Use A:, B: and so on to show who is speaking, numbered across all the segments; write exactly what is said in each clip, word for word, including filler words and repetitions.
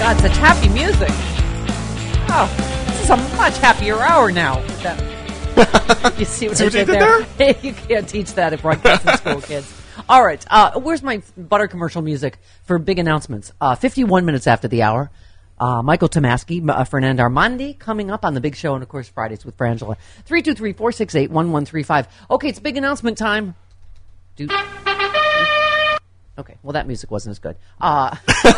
A: God, such happy music. Oh, this is a much happier hour now. That, you see what,
B: see
A: I
B: what
A: did
B: you did
A: there?
B: there?
A: You can't teach that at broadcasting school, kids. All right, uh, where's my butter commercial music for big announcements? Uh, fifty-one minutes after the hour. Uh, Michael Tomasky, uh, Fernando Armandi coming up on the big show, and of course Fridays with Frangela. three two three, four six eight, one one three five. Okay, it's big announcement time. Do- okay, well that music wasn't as good. Uh,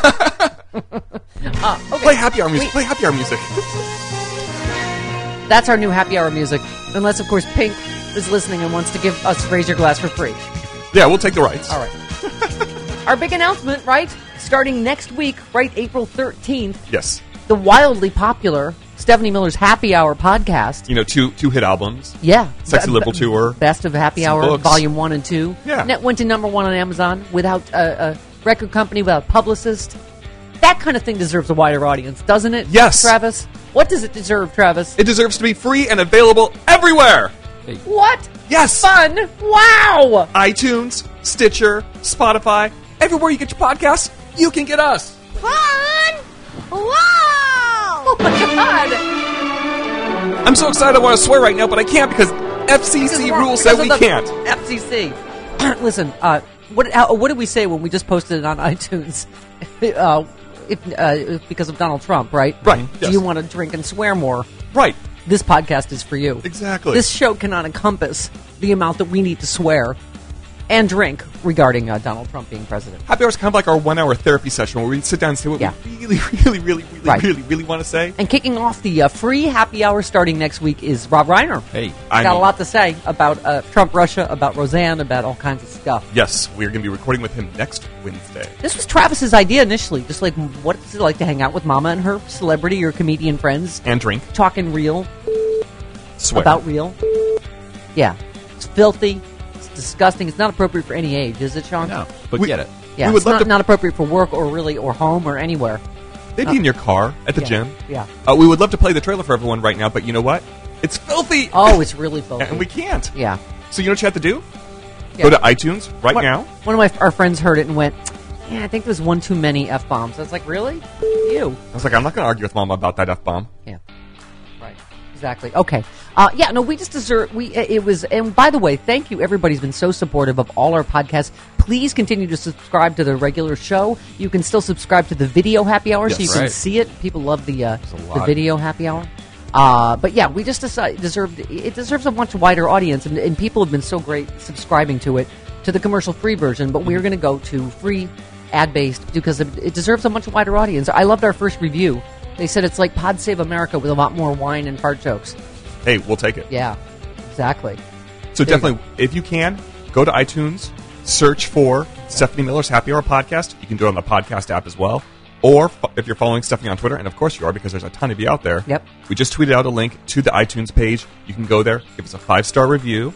A: uh, okay.
B: Play happy hour music.
A: Wait.
B: Play happy hour music.
A: That's our new happy hour music. Unless, of course, Pink is listening and wants to give us Raise Your Glass for free.
B: Yeah, we'll take the rights.
A: All right. Our big announcement, right? Starting next week, right, April thirteenth.
B: Yes.
A: The wildly popular Stephanie Miller's Happy Hour podcast.
B: You know, two two hit albums.
A: Yeah.
B: Sexy
A: Be-
B: Liberal Tour.
A: Best of Happy
B: Some
A: Hour,
B: books.
A: Volume one and two.
B: Yeah.
A: And that went to number one on Amazon without a, a record company, without a publicist. That kind of thing deserves a wider audience, doesn't it?
B: Yes.
A: Travis? What does it deserve, Travis?
B: It deserves to be free and available everywhere.
A: What?
B: Yes.
A: Fun! Wow!
B: iTunes, Stitcher, Spotify, everywhere you get your podcasts, you can get us.
C: Fun! Wow!
A: Oh my God!
B: I'm so excited I want to swear right now, but I can't because F C C
A: Because
B: rules
A: because
B: said we
A: of the
B: can't.
A: F C C. Listen, uh, what how, what did we say when we just posted it on iTunes? uh, if, uh, because of Donald Trump, right?
B: Right,
A: Do
B: yes.
A: you want to drink and swear more?
B: Right.
A: This podcast is for you.
B: Exactly.
A: This show cannot encompass the amount that we need to swear and drink regarding uh, Donald Trump being president.
B: Happy hour is kind of like our one-hour therapy session where we sit down and say what
A: Yeah.
B: we really, really, really, really,
A: Right.
B: really, really want to say.
A: And kicking off the uh, free happy hour starting next week is Rob Reiner.
B: Hey,
A: Got
B: I
A: a
B: mean-
A: lot to say about uh, Trump, Russia, about Roseanne, about all kinds of stuff.
B: Yes, we're going to be recording with him next Wednesday.
A: This was Travis's idea initially, just like, what is it like to hang out with Mama and her celebrity or comedian friends,
B: And drink.
A: talking real,
B: Swear.
A: about real? Yeah. It's filthy. It's disgusting. It's not appropriate for any age, is it, Sean?
D: No, but
B: We-
D: get it.
A: Yeah,
B: We would
A: it's
B: love
A: not,
B: to-
A: not appropriate for work or really, or home or anywhere.
B: Maybe in your car, at the
A: Yeah.
B: gym.
A: Yeah.
B: Uh, we would love to play the trailer for everyone right now, but you know what? It's filthy!
A: Oh, it's really filthy.
B: And we can't.
A: Yeah.
B: So you know what you have to do?
A: Yeah.
B: Go to iTunes right
A: One-
B: now.
A: One of my our friends heard it and went, yeah, I think there's one too many F-bombs. I was like, really? You?
B: I was like, I'm not going to argue with Mama about that F-bomb.
A: Yeah. Right. Exactly. Okay. Uh, yeah, no, we just deserve, we, it was, and by the way, thank you. Everybody's been so supportive of all our podcasts. Please continue to subscribe to the regular show. You can still subscribe to the video happy hour so
B: Yes.
A: you can
D: Right.
A: see it. People love the, uh,
D: a
A: the
D: lot.
A: video happy hour. Uh, but yeah, we just decide, deserved, it deserves a much wider audience, and, and people have been so great subscribing to it, to the commercial-free version, but we're going to go to free, ad-based, because it, it deserves a much wider audience. I loved our first review. They said it's like Pod Save America with a lot more wine and fart jokes.
B: Hey, we'll take it.
A: Yeah, exactly.
B: So
A: There you
B: definitely, if you can, go to iTunes, search for Stephanie Miller's Happy Hour podcast. You can do it on the podcast app as well. Or f- if you're following Stephanie on Twitter, and of course you are because there's a ton of you out there.
A: Yep.
B: We just tweeted out a link to the iTunes page. You can go there, give us a five-star review,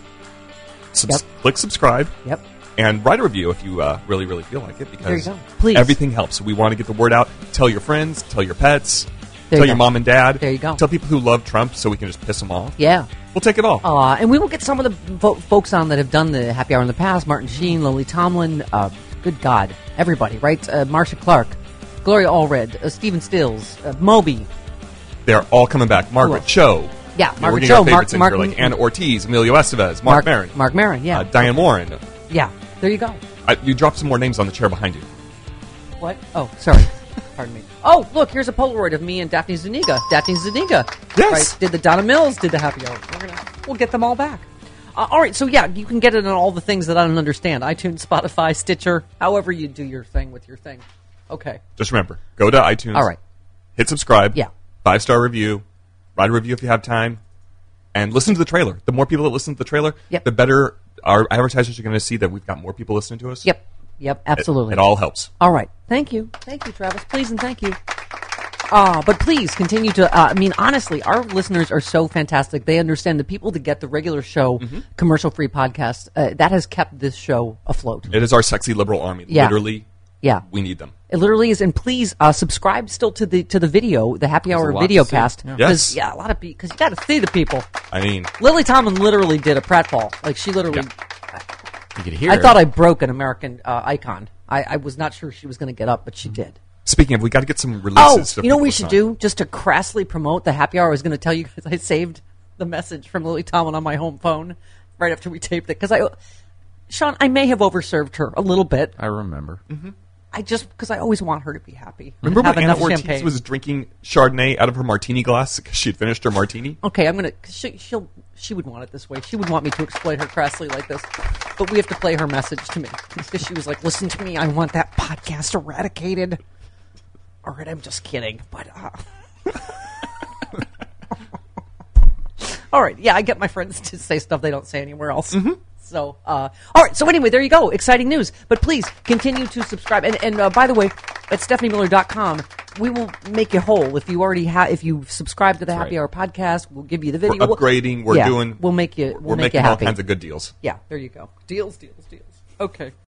B: subs-
A: Yep.
B: click subscribe,
A: Yep.
B: and write a review if you uh, really, really feel like it. Because
A: There you go. Please.
B: everything helps. We want to get the word out. Tell your friends, tell your pets,
A: There
B: tell
A: you
B: your
A: go.
B: mom and dad.
A: There you go.
B: Tell people who love Trump so we can just piss them off.
A: Yeah.
B: We'll take it all.
A: Uh, and we will get some of the vo- folks on that have done the happy hour in the past. Martin Sheen, Lily Tomlin, uh, good God, everybody, right? Uh, Marcia Clark, Gloria Allred, uh, Stephen Stills, uh, Moby.
B: They're all coming back. Margaret
A: else?
B: Cho.
A: Yeah,
B: You know,
A: Margaret
B: we're getting
A: Cho,
B: our
A: Mark-
B: favorites in
A: Mark-
B: here, like Anna Ortiz, Emilio Estevez, Mark, Maron,
A: Mark Maron, yeah.
B: uh, Diane Warren.
A: yeah, there you go.
B: Uh, you dropped some more names on the chair behind you.
A: What? Oh, sorry. Pardon me. Oh, look, here's a Polaroid of me and Daphne Zuniga. Daphne Zuniga.
B: Yes.
A: Right, did the Donna Mills, did the happy hour. We're gonna, we'll get them all back. Uh, all right, so yeah, you can get it on all the things that I don't understand. iTunes, Spotify, Stitcher, however you do your thing with your thing. Okay.
B: Just remember, go to iTunes.
A: All right.
B: Hit subscribe.
A: Yeah.
B: Five-star review. Write a review if you have time. And listen to the trailer. The more people that listen to the trailer,
A: Yep.
B: the better our advertisers are going to see that we've got more people listening to us.
A: Yep. Yep, absolutely.
B: It, it all helps.
A: All right. Thank you. Thank you, Travis. Please and thank you. Uh, but please continue to, uh, I mean, honestly, our listeners are so fantastic. They understand the people that get the regular show,
B: Mm-hmm.
A: commercial-free podcast, uh, that has kept this show afloat.
B: It is our sexy liberal army.
A: Yeah.
B: Literally,
A: Yeah.
B: we need them.
A: It literally is, and please uh, subscribe still to the to the video, the happy hour
D: a lot to
A: video
D: see.
A: cast.
D: Yeah.
B: Yes.
A: yeah, a lot of people because you got to see the people.
B: I mean,
A: Lily Tomlin literally did a pratfall, like she literally.
D: You could hear
A: I
D: it.
A: thought I broke an American uh, icon. I, I was not sure she was going to get up, but she did.
B: Speaking of, we got to get some releases.
A: Oh,
B: so
A: you know what
B: people
A: we should
B: sign.
A: do? Just to crassly promote the happy hour, I was going to tell you guys I saved the message from Lily Tomlin on my home phone right after we taped it. Because I, Sean, I may have overserved her a little bit.
D: I remember.
B: Mm-hmm.
A: I just, because I always want her to be happy.
B: Remember
A: have
B: when Anna
A: enough
B: Ortiz
A: champagne.
B: was drinking Chardonnay out of her martini glass because she had finished her martini?
A: Okay, I'm gonna. Cause she, she'll. She would want it this way. She would want me to exploit her crassly like this. But we have to play her message to me because she was like, "Listen to me. I want that podcast eradicated." All right, I'm just kidding. But uh... all right, yeah, I get my friends to say stuff they don't say anywhere else.
B: Mm-hmm.
A: So, uh, all right. So anyway, there you go. Exciting news. But please continue to subscribe. And, and uh, by the way, at Stephanie Miller dot com, we will make you whole if you already have. If you subscribe to the Happy
D: right.
A: Hour podcast, we'll give you the video.
B: We're
A: We'll-
B: upgrading. We're
A: yeah,
B: doing.
A: We'll make you. We'll
B: we're
A: make
B: making
A: you
B: all
A: happy.
B: kinds of good deals.
A: Yeah, there you go. Deals, deals, deals. Okay.